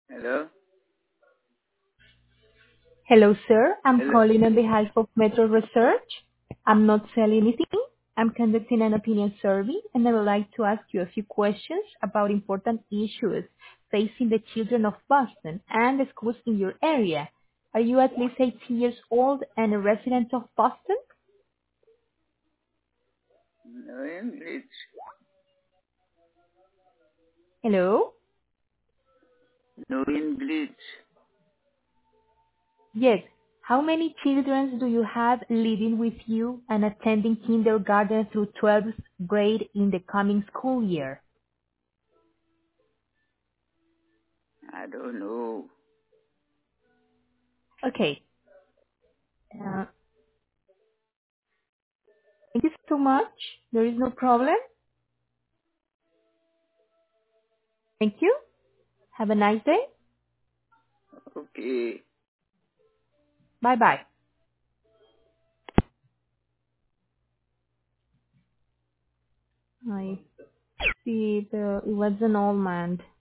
Hello? Hello, sir. I'm Hello? calling on behalf of Metro Research. I'm not selling anything. I'm conducting an opinion survey, and I would like to ask you a few questions about important issues facing the children of Boston and the schools in your area. Are you at least 18 years old and a resident of Boston? No English. Hello? No English. Yes. How many children do you have living with you and attending kindergarten through 12th grade in the coming school year? I don't know. Okay. Uh, Thank you so much. There is no problem. Thank you. Have a nice day. Okay. Bye bye. I see it was an old man.